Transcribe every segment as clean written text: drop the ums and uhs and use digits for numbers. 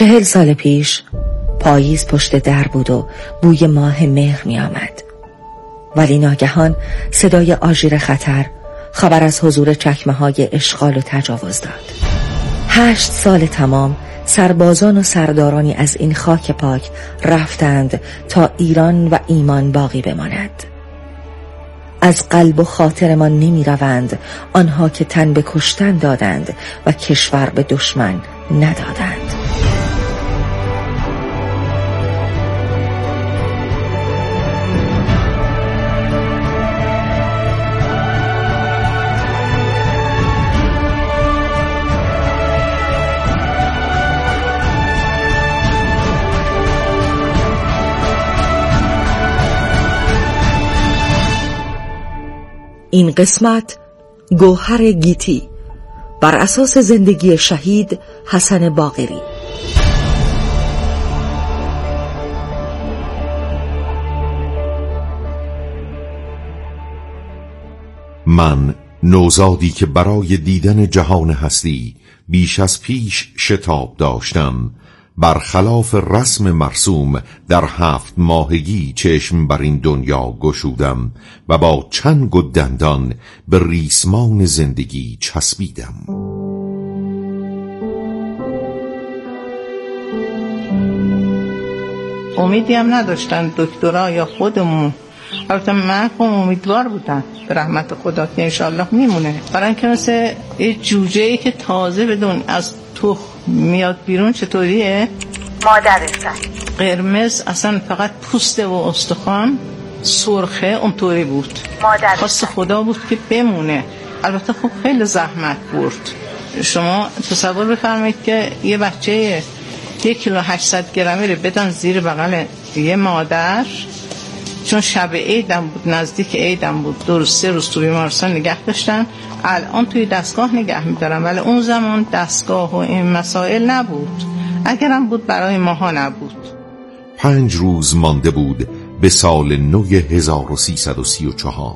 40 سال پیش پاییز پشت در بود و بوی ماه مهر می آمد. ولی ناگهان صدای آژیر خطر خبر از حضور چکمه های اشغال و تجاوز داد. 8 سال تمام سربازان و سردارانی از این خاک پاک رفتند تا ایران و ایمان باقی بماند. از قلب و خاطرمان نمی روند آنها که تن به کشتن دادند و کشور به دشمن ندادند. این قسمت گوهر گیتی بر اساس زندگی شهید حسن باقری. من نوزادی که برای دیدن جهان هستی بیش از پیش شتاب داشتم، برخلاف رسم مرسوم در 7 ماهگی چشم بر این دنیا گشودم و با چنگ و دندان به ریسمان زندگی چسبیدم. امیدی هم نداشتن دکترها یا خودمون. البته من امیدوار بودم به رحمت خدا که انشالله میمونه، برای اینکه مثل یه جوجه‌ای که تازه بدون از تخم میاد بیرون. چطوریه؟ مادرستن قرمز اصلا فقط پوسته و استخوان، سرخه اونطوری بود. خواست خدا بود که بمونه. البته خب خیلی زحمت برد. شما تصور بفرمایید که یه بچه 1.8 کیلو رو بدن زیر بغل یه مادر، چون شب عیدم بود، نزدیک عیدم بود، 2-3 روز تو بیمارستان نگه داشتن. الان توی دستگاه نگه می‌دارن، ولی اون زمان دستگاه و این مسائل نبود. اگرم بود برای ماها نبود. 5 روز مانده بود به سال نو 1334.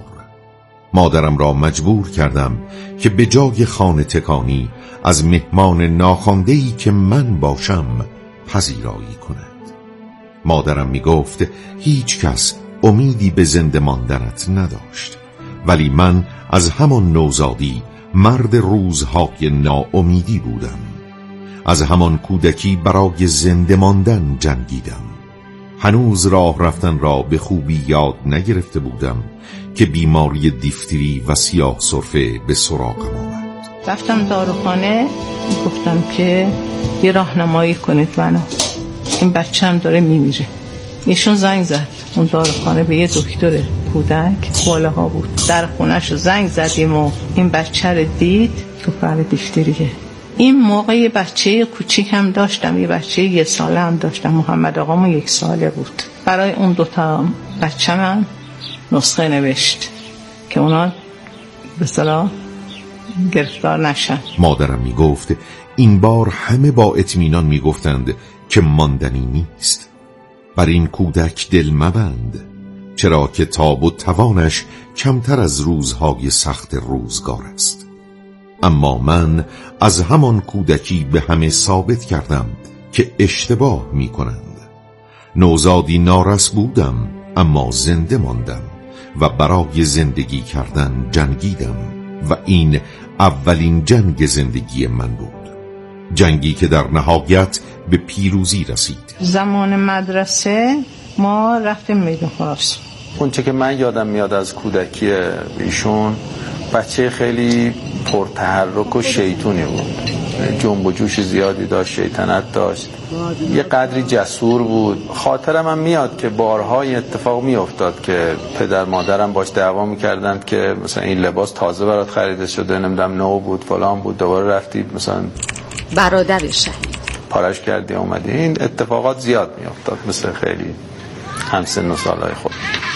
مادرم را مجبور کردم که به جای خانه تکانی از مهمان ناخوانده‌ای که من باشم پذیرایی کند. مادرم می گفت هیچ کس امیدی به زنده ماندنت نداشت، ولی من از همان نوزادی مرد روزهای ناامیدی بودم. از همان کودکی برای زنده ماندن جنگیدم. هنوز راه رفتن را به خوبی یاد نگرفته بودم که بیماری دیفتری و سیاه سرفه به سراغم آمد. رفتم داروخانه، گفتم که یه راهنمایی کنید منو، این بچه‌م داره میمیره. ایشون زنگ زد اون داروخانه به یه دکتر کودک بالاها بود، در خونه‌ش زنگ زدیم و این بچه رو دید تو بله دیفتریه. این موقع یه بچه کوچیک هم داشتم، یه بچه 1 ساله هم داشتم. محمد آقامون 1 ساله بود. برای اون 2 بچه من نسخه نوشت که اونا به اصطلاح گرفتار نشن. مادرم می گفت این بار همه با اطمینان می گفتند که ماندنی نیست. بر این کودک دل مبند، چرا که تاب و توانش کمتر از روزهای سخت روزگار است. اما من از همان کودکی به همه ثابت کردم که اشتباه می کنند. نوزادی نارس بودم اما زنده ماندم و برای زندگی کردن جنگیدم و این اولین جنگ زندگی من بود. جنگی که در نهایت به پیروزی رسید. زمان مدرسه ما رفتیم میدون خواست. اون چه که من یادم میاد از کودکی ایشون، بچه خیلی پرتحرک و شیطونی بود. جنب و جوش زیادی داشت، شیطنت داشت، یه قدری جسور بود. خاطرم هم میاد که بارها اتفاق میافتاد که پدر مادرم باش دعوا میکردند که مثلا این لباس تازه برات خریده شده، نمیدونم نو بود، فلان بود، دوباره رفتی مثلا برادر شهید پارش کردی اومدی. این اتفاقات زیاد میافتاد مثل خیلی همسن و سالای خود.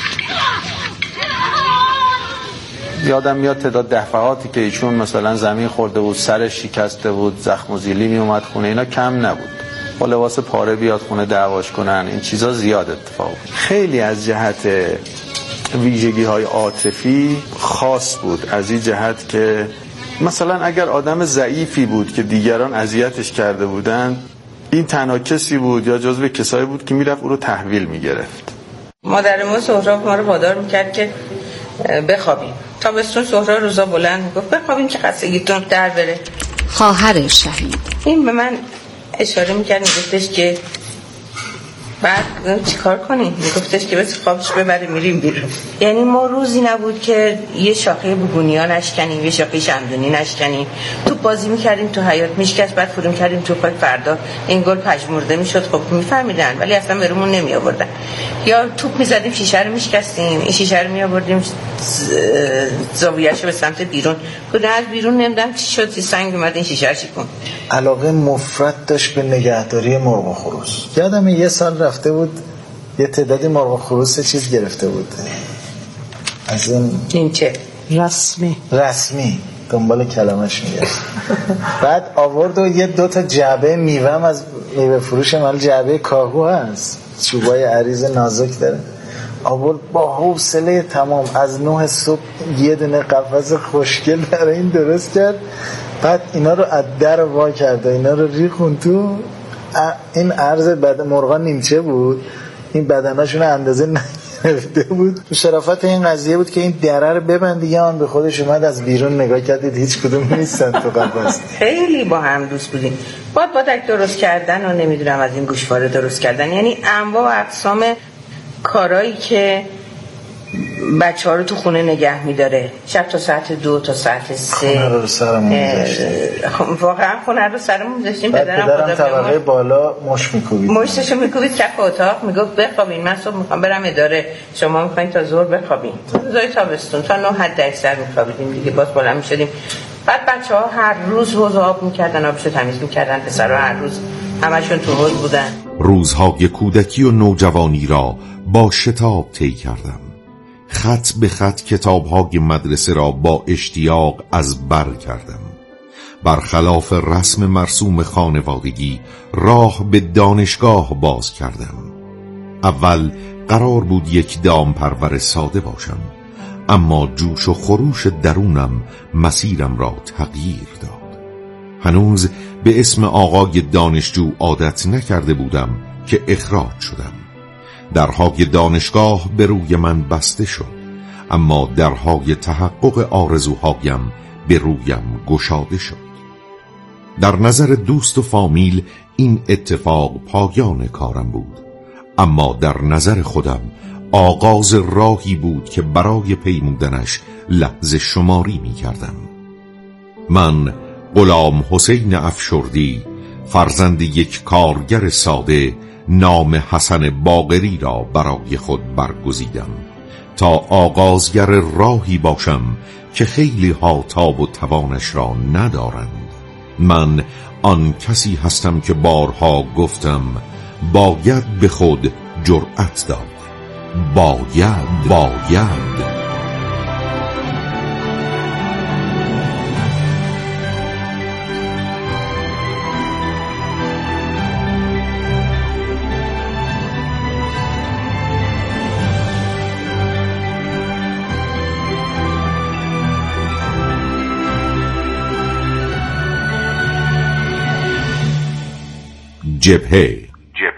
یادم میاد تعداد دفعاتی که ایشون مثلا زمین خورده بود، سرش شکسته بود، زخم و زیلی می اومد خونه، اینا کم نبود. با لباس پاره بیاد خونه دعواش کنن، این چیزا زیاد اتفاق بود. خیلی از جهت ویژگی های عاطفی خاص بود، از این جهت که مثلا اگر آدم ضعیفی بود که دیگران اذیتش کرده بودن، این تنها کسی بود یا جزو کسایی بود که میرفت او رو تحویل میگرفت. مادر ما سهراب ما رو وادار میکرد که بخوابیم. تابستون سهراب روزا بلند میگفت بخوابیم که خستگیتون در بره. خواهر شهید این به من اشاره میکرد، میگفتش که بعد چیکار کنیم؟ میگفتش که بس خوابش ببره میریم بیرون. یعنی ما روزی نبود که یه شاخه بگونیا نشکنیم، یه شاخه شمدونی نشکنیم. تو بازی میکردیم تو حیاط میشکست، بعد فرو میکردیم تو خاک، فردا این گل پژمرده میشد. خب میفهمیدن ولی اصلا برامون نمی آوردن. یا توپ میزدیم شیشه رو میشکستیم، این شیشه رو می آوردیم زاویه‌شو به سمت بیرون، خود از بیرون نمیدونم چی شد، سنگ اومد این شیشه رو شکن. علاقه مفرط داشت به نگهداری مرغ و خروس. یادم یه سال رفته بود یه تعدادی مرغ و خروس چیز گرفته بود از این چه رسمی دنبال کلمش میگشت. بعد آورد و یه 2 تا جعبه میوه از میوه فروش مال جعبه کاهو هست، چوبای عریض نازک داره، آورد با حوصله تمام از 9 صبح یه دونه قفس خوشگل برای این درست کرد. بعد اینا رو از در وا کرد و اینا رو ریخون تو. این عرض بدن مرغا نیمچه بود، این بدناشون اندازه نگرفته بود. تو شرافت این قضیه بود که این دره رو ببند دیگه. آن به خودش اومد از بیرون نگاه کردید هیچ کدوم نیستن تو قفس. خیلی با هم دوست بودیم. بادک درست کردن و نمیدونم از این گوشواره درست کردن، یعنی انواع و اقسام کارهایی که بچه‌ها رو تو خونه نگه می‌داره. شب تا ساعت 2 تا ساعت 3 خونه رو سرمون می‌ذاشتیم. واقعا خونه رو سرمون می‌ذاشتیم. پدرم طبقه بالا مش می‌کوبید. مشتشو می‌کوبید کف اتاق، میگفت بخوابین، من صبح می‌خوام برم اداره، شما می‌خواید تا ظهر بخوابین. روزای تابستون تا 9 حد اکثر می‌خوابیدیم دیگه. باز بالا می‌شدیم. بعد بچه‌ها هر روز حوض آب می‌کردن، آبشو تمیز می‌کردن. پسرها هر روز همشون تو حوض بودن. روزهای کودکی و نوجوانی را با شتاب طی کردم. خط به خط کتاب‌های مدرسه را با اشتیاق از بر کردم. برخلاف رسم مرسوم خانوادگی راه به دانشگاه باز کردم. اول قرار بود یک دامپرور ساده باشم، اما جوش و خروش درونم مسیرم را تغییر داد. هنوز به اسم آقای دانشجو عادت نکرده بودم که اخراج شدم. درهای دانشگاه به روی من بسته شد، اما درهای تحقق آرزوهایم به رویم گشاده شد. در نظر دوست و فامیل این اتفاق پایان کارم بود، اما در نظر خودم آغاز راهی بود که برای پیمودنش لحظه شماری می کردم. من غلام حسین افشردی، فرزند یک کارگر ساده نام حسن باقری را برای خود برگزیدم تا آغازگر راهی باشم که خیلی ها تاب و توانش را ندارند. من آن کسی هستم که بارها گفتم باید به خود جرأت داد. باید جبهه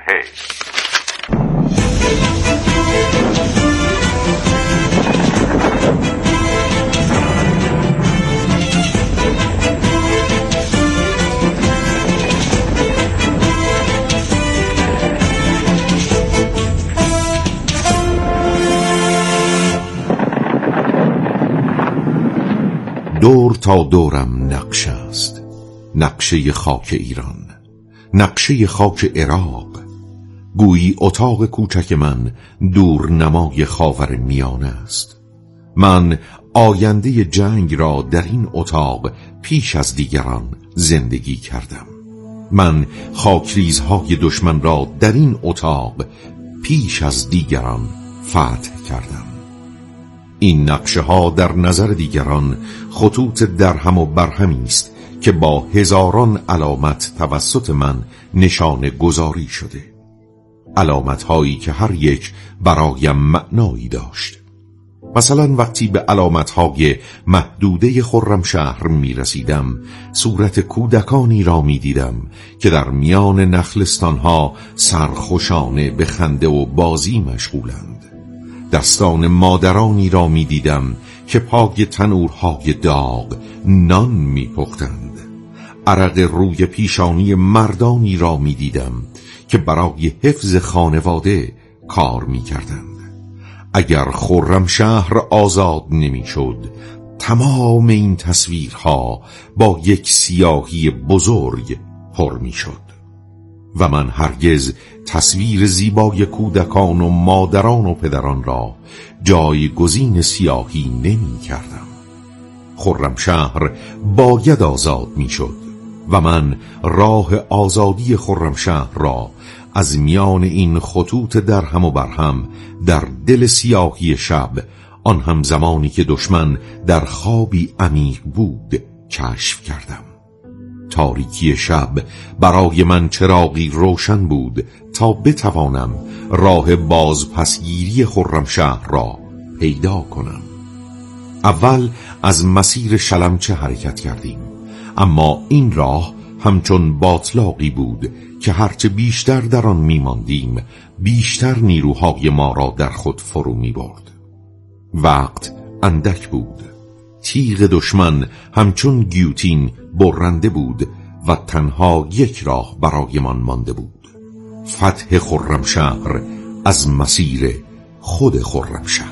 دور تا دورم نقشه است، نقشه خاک ایران، نقشه خاک عراق. گویی اتاق کوچک من دورنمای خاور میانه است. من آینده جنگ را در این اتاق پیش از دیگران زندگی کردم. من خاکریزهای دشمن را در این اتاق پیش از دیگران فتح کردم. این نقشه ها در نظر دیگران خطوط درهم و برهمی است که با هزاران علامت توسط من نشانه گذاری شده. علامت هایی که هر یک برایم معنایی داشت. مثلا وقتی به علامتهای محدوده خرمشهر می رسیدم صورت کودکانی را می دیدم که در میان نخلستانها سرخوشانه به خنده و بازی مشغولند. دستان مادرانی را می دیدم که پای تنورهای داغ نان می پختند. عرق روی پیشانی مردانی را می دیدم که برای حفظ خانواده کار می کردند. اگر خرمشهر آزاد نمی شد تمام این تصویرها با یک سیاهی بزرگ پر می شد و من هرگز تصویر زیبای کودکان و مادران و پدران را جایگزین سیاهی نمی کردم. خرمشهر باید آزاد می شد و من راه آزادی خرمشهر را از میان این خطوط درهم و برهم در دل سیاهی شب، آن هم زمانی که دشمن در خوابی عمیق بود، کشف کردم. تاریکی شب برای من چراغی روشن بود تا بتوانم راه بازپسگیری خرمشهر را پیدا کنم. اول از مسیر شلمچه حرکت کردیم، اما این راه همچون باطلاقی بود که هرچه بیشتر در آن می‌ماندیم بیشتر نیروهای ما را در خود فرو می‌برد. وقت اندک بود. تیغ دشمن همچون گیوتین برنده بود و تنها یک راه برایمان مانده بود: فتح خرمشهر از مسیر خود خرمشهر.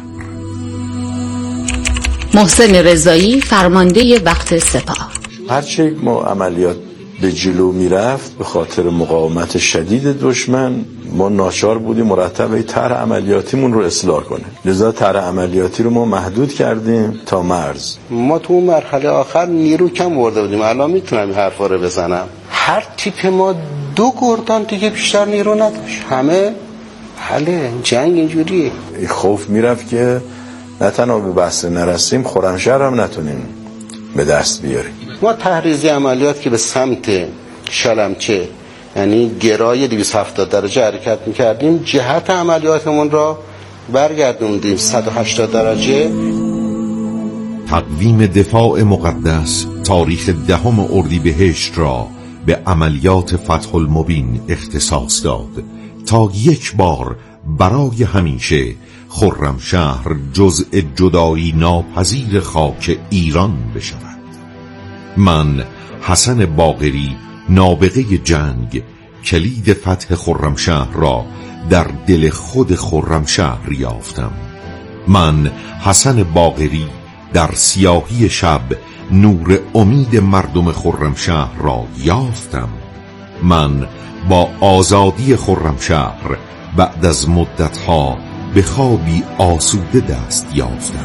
محسن رضایی، فرمانده وقت سپاه: هرچه ما عملیات به جلو میرفت به خاطر مقاومت شدید دشمن ما ناچار بودیم مرتب طرح عملیاتیمون رو اصلاح کنیم. لذا طرح عملیاتی رو ما محدود کردیم تا مرز. ما تو اون مرحله آخر نیرو کم برده بودیم. الان میتونم این حرفا رو بزنم. هر تیپ ما 2 گردان دیگه بیشتر نیرو نداشت. همه حله جنگ اینجوریه. خوف میرفت که نه تنها به بسته نرسیم، خرمشهر هم نتونیم به دست بیاریم. ما تحریزی عملیات که به سمت شلمچه یعنی گرای 270 درجه حرکت میکردیم، جهت عملیاتمون را برگردوندیم 180 درجه. تقویم دفاع مقدس تاریخ 10 اردیبهشت را به عملیات فتح المبین اختصاص داد تا یک بار برای همیشه خرمشهر جزء جدایی ناپذیر خاک ایران بشود. من حسن باقری، نابغه جنگ، کلید فتح خرمشهر را در دل خود خرمشهر یافتم. من حسن باقری در سیاهی شب نور امید مردم خرمشهر را یافتم. من با آزادی خرمشهر بعد از مدتها به خوابی آسوده دست یافتم.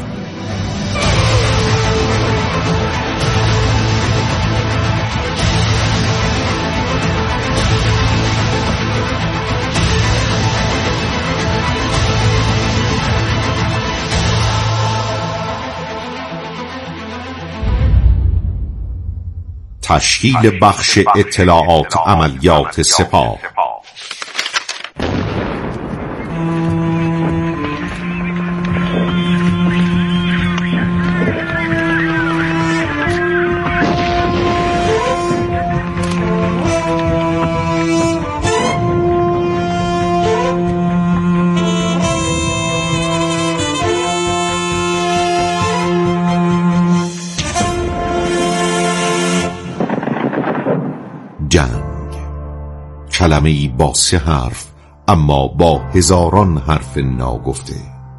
تشکیل بخش اطلاعات عملیات سپاه. جنگ، کلمه‌ای با 3 حرف اما با هزاران حرف ناگفته.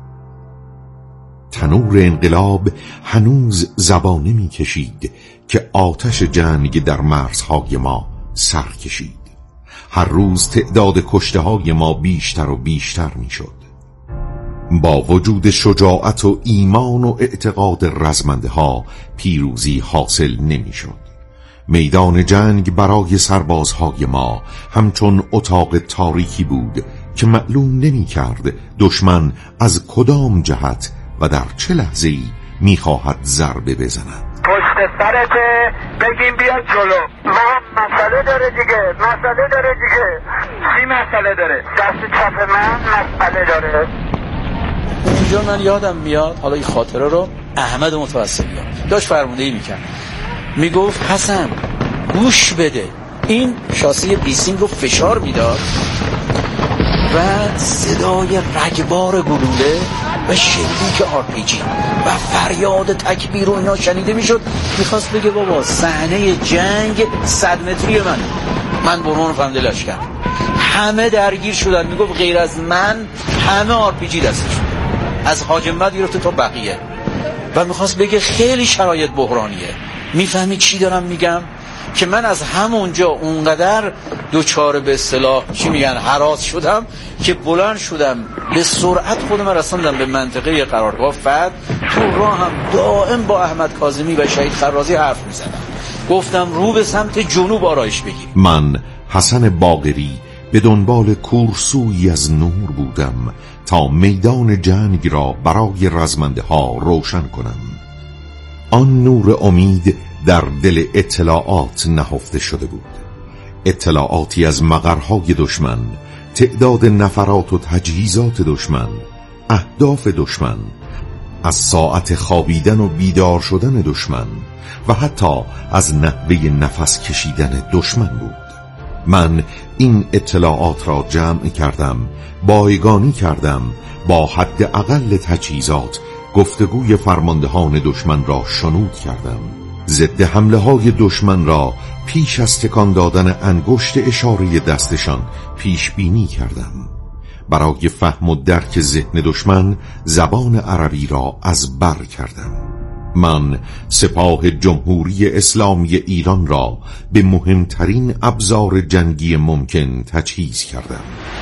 تنور انقلاب هنوز زبانه می کشید که آتش جنگ در مرزهای ما سر کشید. هر روز تعداد کشته های ما بیشتر و بیشتر می شد. با وجود شجاعت و ایمان و اعتقاد رزمنده ها پیروزی حاصل نمی شد. میدان جنگ برای سربازهای ما همچون اتاق تاریکی بود که معلوم نمی کرد دشمن از کدام جهت و در چه لحظه‌ای می خواهد ضربه بزند. پشت سرته بگیم بیاد جلو. ما مسئله داره دیگه. چی مسئله داره؟ دست چپ من مسئله داره. اونجا من یادم میاد، حالا این خاطره رو احمد متوسلی داشت فرماندهی میکرد، میگفت حسن گوش بده، این شاسی بیسینگ رو فشار میداد و صدای رگبار گلوله و شلیک آرپیجی و فریاد تکبیر و اینا شنیده میشد. میخواست بگه بابا صحنه جنگ 100 متری من برون فرمانده لشکر، همه درگیر شدن. میگفت غیر از من همه آرپیجی دستشون، از حاج محمد گرفته تا بقیه. و میخواست بگه خیلی شرایط بحرانیه. میفهمی چی دارم میگم؟ که من از همونجا اونقدر دوچار به اصطلاح چی میگن هراس شدم که بلند شدم به سرعت خودم رسوندم به منطقه قرارگاه فتح. تو راه هم دائم با احمد کاظمی و شهید خرازی حرف میزدم، گفتم رو به سمت جنوب آرایش بگیر. من حسن باقری به دنبال کورسویی از نور بودم تا میدان جنگ را برای رزمنده ها روشن کنم. آن نور امید در دل اطلاعات نهفته شده بود، اطلاعاتی از مقرهای دشمن، تعداد نفرات و تجهیزات دشمن، اهداف دشمن، از ساعت خوابیدن و بیدار شدن دشمن و حتی از نحوه نفس کشیدن دشمن بود. من این اطلاعات را جمع کردم، بایگانی کردم، با حداقل تجهیزات گفتگوی فرماندهان دشمن را شنود کردم، ضد حمله های دشمن را پیش از تکان دادن انگشت اشاره دستشان پیش بینی کردم. برای فهم و درک ذهن دشمن زبان عربی را از بر کردم. من سپاه جمهوری اسلامی ایران را به مهمترین ابزار جنگی ممکن تجهیز کردم.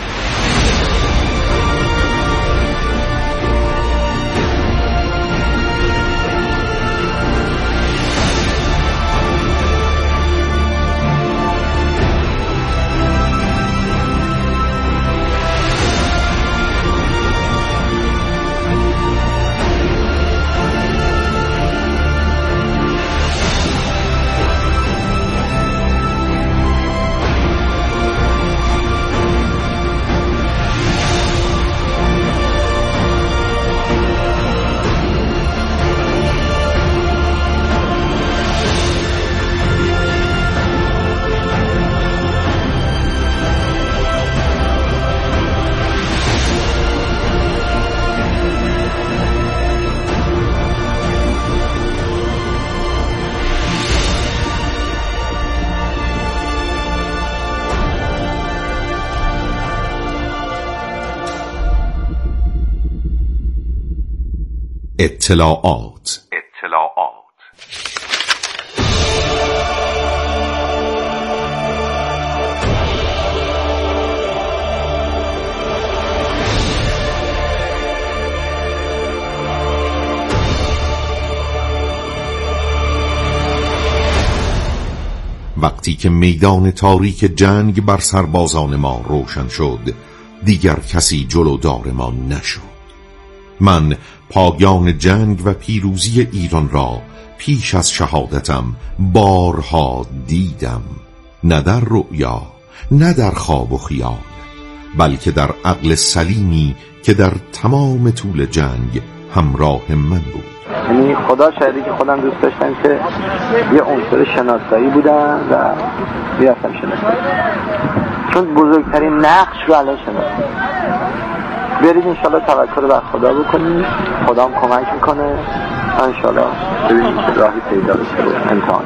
اطلاعات. وقتی که میدان تاریک جنگ بر سربازان ما روشن شد، دیگر کسی جلودار ما نشد. من پایان جنگ و پیروزی ایران را پیش از شهادتم بارها دیدم، نه در رؤیا، نه در خواب و خیال، بلکه در عقل سلیمی که در تمام طول جنگ همراه من بود. یعنی خدا شاهدی که خودم دوست داشتم که یه عنصر شناسایی بودم و بیافتم شناسایی، چون بزرگترین نقش رو الان شناسایی. برید انشالله توکل بر خدا بکنید، خدا هم کمک میکنه، انشالله ببینید که راهی پیدا بشه. امتحان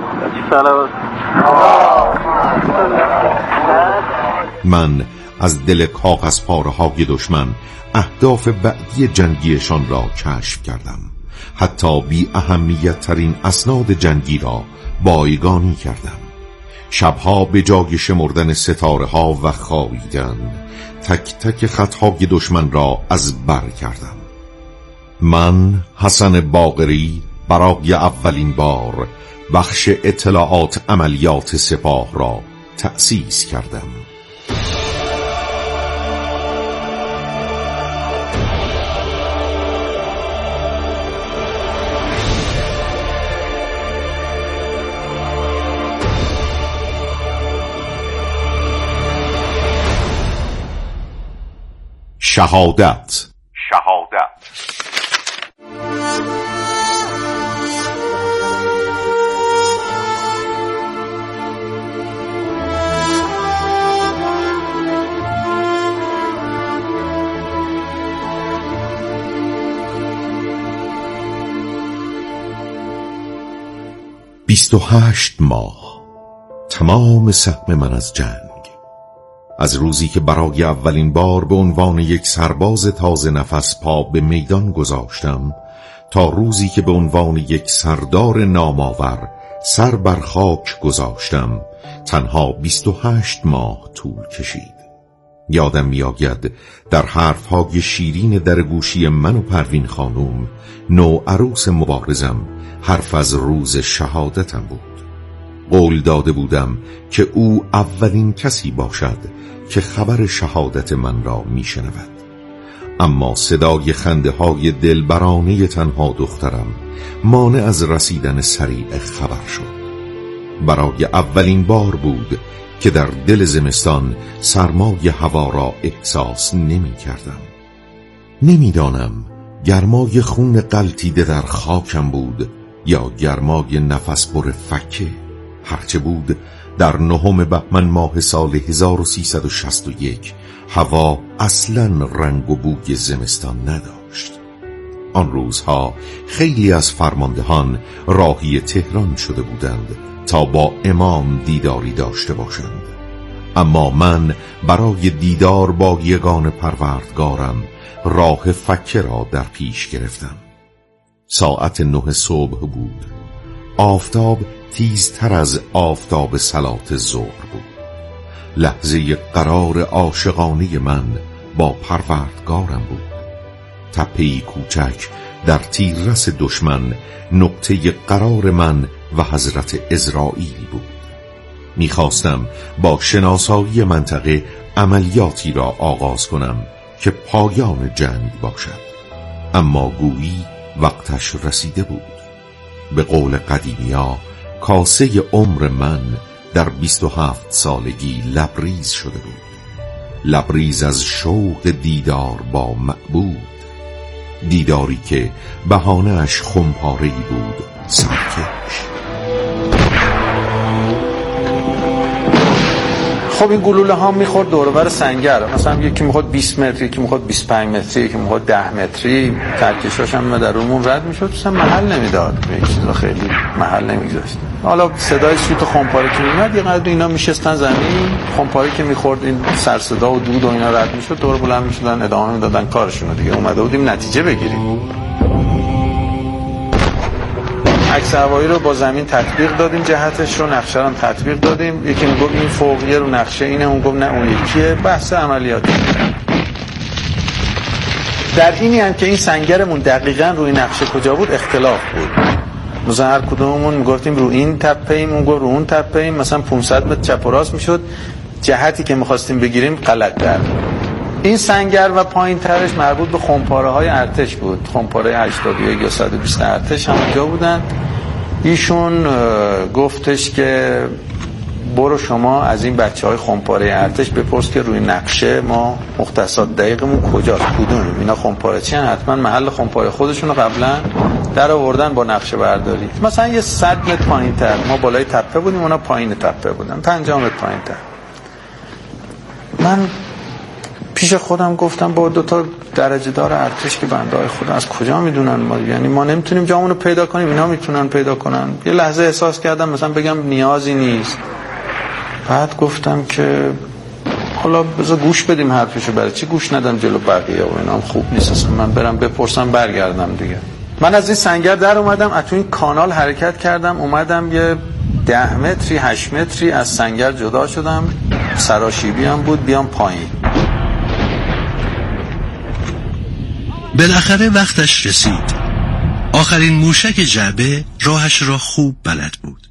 من از دل کاغذ پاره های دشمن اهداف بعدی جنگیشان را کشف کردم، حتی بی اهمیت ترین اسناد جنگی را بایگانی کردم. شبها به جای شمردن ستاره ها و خوابیدن، تک تک خطهای دشمن را از بر کردم. من حسن باقری برای اولین بار بخش اطلاعات عملیات سپاه را تأسیس کردم. شهادت. بیست ماه تمام سهم من از جنگ، از روزی که برای اولین بار به عنوان یک سرباز تازه نفس پا به میدان گذاشتم تا روزی که به عنوان یک سردار نامآور سر بر خاک گذاشتم، تنها 28 ماه طول کشید. یادم میآید در حرفهای شیرین در گوشی من و پروین خانوم، نوعروس مبارزم، حرف از روز شهادتم بود. قول داده بودم که او اولین کسی باشد که خبر شهادت من را میشنود. اما صدای خنده های دلبرانه تنها دخترم مانع از رسیدن سریع خبر شد. برای اولین بار بود که در دل زمستان سرمای هوا را احساس نمی کردم. نمیدانم گرمای خون غلتیده در خاکم بود یا گرمای نفس بر فکه. هرچه بود، در 9 بهمن ماه سال 1361 هوا اصلاً رنگ و بوی زمستان نداشت. آن روزها خیلی از فرماندهان راهی تهران شده بودند تا با امام دیداری داشته باشند، اما من برای دیدار با یگان پروردگارم راه فکه را در پیش گرفتم. ساعت 9 صبح بود. آفتاب تیزتر از آفتاب صلات ظهر بود. لحظه قرار عاشقانه من با پروردگارم بود. تپه‌ای کوچک در تیررس دشمن نقطه قرار من و حضرت عزرائیل بود. میخواستم با شناسایی منطقه عملیاتی را آغاز کنم که پایان جنگ باشد، اما گویی وقتش رسیده بود. به قول قدیمیا کاسه عمر من در 27 سالگی لبریز شده بود. لبریز از شوق دیدار با معبود، دیداری که بهانه اش خمپاره‌ای بود سرکش. خب این گلوله ها میخورد دور و بر سنگر، مثلا یکی میخورد 20 متر، یکی میخورد 25 متری، یکی میخورد 10 متری. ترکشاش هم در رومون رد میشد، اصلا محل نمیداد، یک چیزا خیلی محل نمیگذاشت. حالا صدای سوت خمپاره که میومد یه قدر اینا میشستن زمین، خمپاره که میخورد این سر صدا و دود و اینا رد میشد، دور بلند میشدن ادامه میدادن کارشون دیگه. اومده بودیم نتیجه بگیریم. عکس هوایی رو با زمین تطبیق دادیم، جهتش رو، نقشه رو تطبیق دادیم. یکی میگفت این فوقیه رو نقشه اینه، اون گفت نه اون یکیه. بحث عملیاتی. در اینی هم که این سنگرمون دقیقاً روی نقشه کجا بود اختلاف بود. مثلا هر کدوممون میگفتیم رو این تپه ایم، اون گفت رو اون تپه ایم. مثلا 500 متر چپ و راست میشد، جهتی که میخواستیم بگیریم غلط در. این سنگر و پایین ترش مربوط به خمپاره های ارتش بود. خمپاره 81 یا 120 ارتش هم اونجا بودن. ایشون گفتش که برو شما از این بچه های خمپاره ارتش بپرس که روی نقشه ما مختصات دقیقمون کجاست، کدومیم. اینا خمپاره چی هن؟ حتما محل خمپاره خودشون رو قبلا در آوردن با نقشه برداری. مثلا یه 100 متر پایین تر، ما بالای تپه بودیم، اونا پایین تپه بودن، 50 متر پایین تر. من پیش خودم گفتم با 2 درجه دار ارتش که بنده های خدا از کجا میدونن ما، یعنی ما نمیتونیم جامونو پیدا کنیم، اینا میتونن پیدا کنن. یه لحظه احساس کردم مثلا بگم نیازی نیست. بعد گفتم که حالا بذار گوش بدیم حرفشو، برای چی گوش ندم جلو بقیه و اینا هم خوب نیست، اصلا من برم بپرسم برگردم دیگه. من از این سنگر در اومدم، از تو این کانال حرکت کردم، اومدم یه 10 متری 8 متری از سنگر جدا شدم، سراشیبی هم بود بیام پایین. بالاخره وقتش رسید. آخرین موشک جعبه راهش را خوب بلد بود.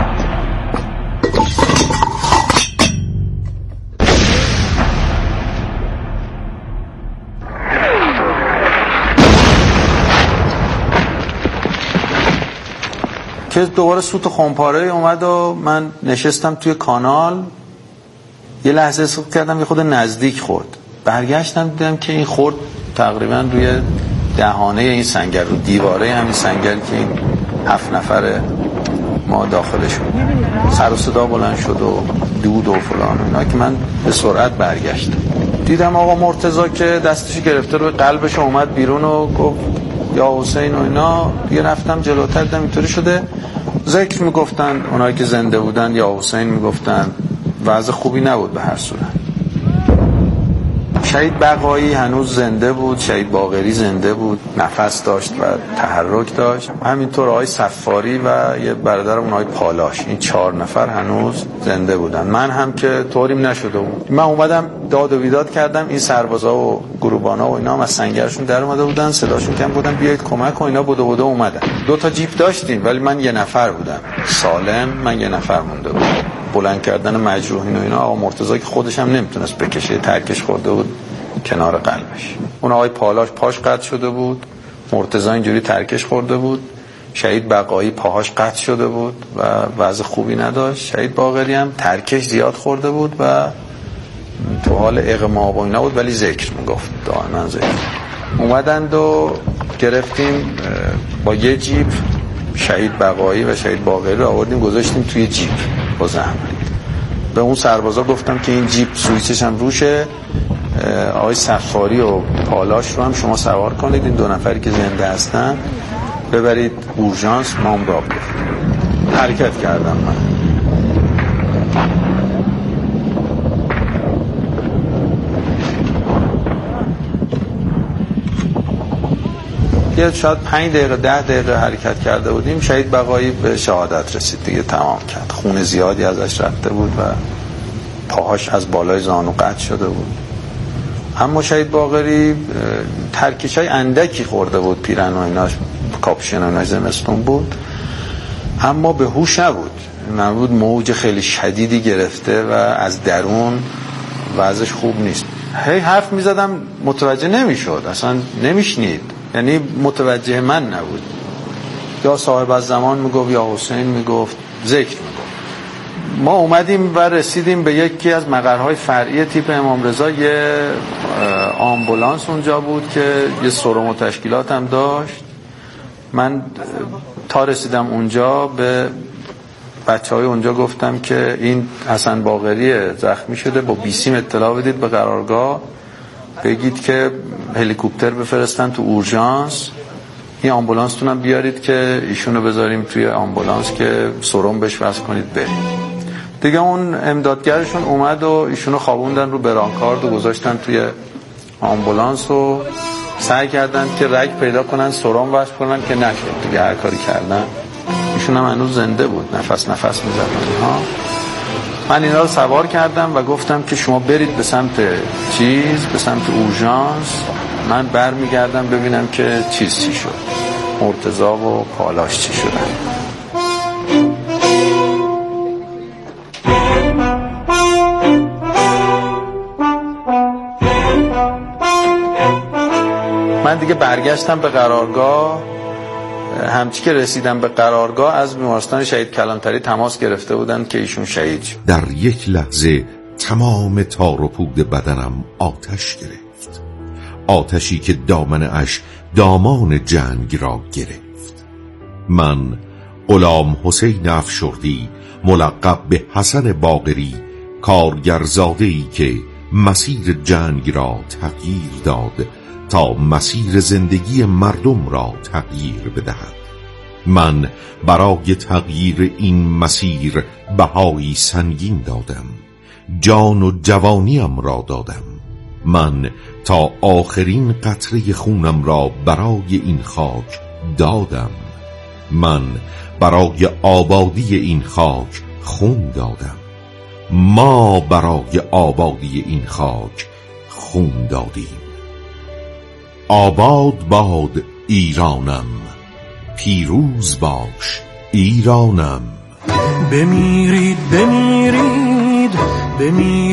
که دوباره سوت خمپاره اومد و من نشستم توی کانال. یه لحظه حس کردم یه خود نزدیک خورد. برگشتم دیدم که این خورد تقریبا روی دهانه این سنگر رو دیواره همین سنگر که این 7 نفر ما داخلش بود سر و صدا بلند شد و دود و فلان و اینا که من به سرعت برگشتم دیدم آقا مرتضی که دستش گرفته روی قلبش اومد بیرون و گفت یا حسین و اینا. دیگه رفتم جلوتر دیدم اینطوری شده ذکر میگفتن اونایی که زنده بودن یا حسین میگفتن وضع خوبی نبود به هر صورت. شهید بقایی هنوز زنده بود، شهید باقری زنده بود، نفس داشت و تحرک داشت، همینطور آقای صفاری و یه برادر اونای پالاش، این 4 نفر هنوز زنده بودن. من هم که طوریم نشده بود. من اومدم داد و بیداد کردم، این سربازا و گروبانا و اینا هم از سنگرشون در اومده بودن، صداشون کردم بودن بیایید کمک و اینا بودو اومدن. 2 تا جیپ داشتیم ولی من 1 نفر بودم سالم، من 1 نفر مونده بودم. بلند کردن مجروحین و اینا آقا مرتضی که خودش هم نمیتونست بکشه، ترکش خورده بود کنار قلبش. اون آقای پالاش پاش قطع شده بود، مرتضی اینجوری ترکش خورده بود، شهید بقایی پاهاش قطع شده بود و وضع خوبی نداشت، شهید باقری هم ترکش زیاد خورده بود و تو حال اغما و اینا بود ولی ذکر میگفت، دائما ذکر. اومدند و گرفتیم با یه جیپ شهید بقایی و شهید باقری رو آوردیم گذاشتیم توی جیپ با زحمت. به اون سربازا گفتم که این جیپ سویچش هم روشه، آقای صفاری و پالاش رو هم شما سوار کنید، این 2 نفری که زنده هستن ببرید اورژانس، ما هم را بیاریم. حرکت کردم من. یه شاید 5 دقیقه 10 دقیقه حرکت کرده بودیم، شهید بقایی به شهادت رسید دیگه، تمام کرد. خون زیادی ازش رفته بود و پاهاش از بالای زانو قطع شده بود. اما شهید باقری ترکشای اندکی خورده بود، پیرن و ایناش کاپشن و ایناش زمستون بود اما به هوش نبود. معلوم موج خیلی شدیدی گرفته و از درون وضعش خوب نیست. هی حرف میزدم متوجه نمیشد، اصلا نمیشنید، یعنی متوجه من نبود. یا صاحب از زمان میگفت یا حسین میگفت، ذکر میگفت. ما اومدیم و رسیدیم به یکی از مقرهای فرعی تیپ امام رضا، یه آمبولانس اونجا بود که یه سرم و تشکیلات هم داشت. من تا رسیدم اونجا به بچهای اونجا گفتم که این حسن باقری زخمی شده، با بیسیم اطلاع بدید به قرارگاه، بگید که هلیکوپتر بفرستن تو اورژانس، این آمبولانس تونم بیارید که ایشونو بذاریم توی آمبولانس که سرم بهش وصل کنید برید. دیگه اون امدادگرشون اومد و ایشونو خوابوندن رو برانکارد و گذاشتن توی آمبولانس و سعی کردن که رگ پیدا کنن سرم وصل کنن که نشد دیگه، هر کاری کردن. ایشون هم هنوز زنده بود، نفس میزدن ها. من اینا رو سوار کردم و گفتم که شما برید به سمت به سمت اورژانس، من برمیگردم ببینم که چی شد، مرتضی و پالاش چی شدن. من دیگه برگشتم به قرارگاه. همچی که رسیدم به قرارگاه از بیمارستان شهید کلانتری تماس گرفته بودن که ایشون شهید شد. در یک لحظه تمام تار و پود بدنم آتش گرفت، آتشی که دامنش دامان جنگ را گرفت. من غلام حسین افشردی ملقب به حسن باقری، کارگرزاده‌ای که مسیر جنگ را تغییر داد تا مسیر زندگی مردم را تغییر بدهد. من برای تغییر این مسیر بهایی سنگین دادم، جان و جوانیم را دادم. من تا آخرین قطره خونم را برای این خاک دادم. من برای آبادی این خاک خون دادم. ما برای آبادی این خاک خون دادیم. آباد باد ایرانم، پیروز باش ایرانم. بمیرید بمیرید بمیرید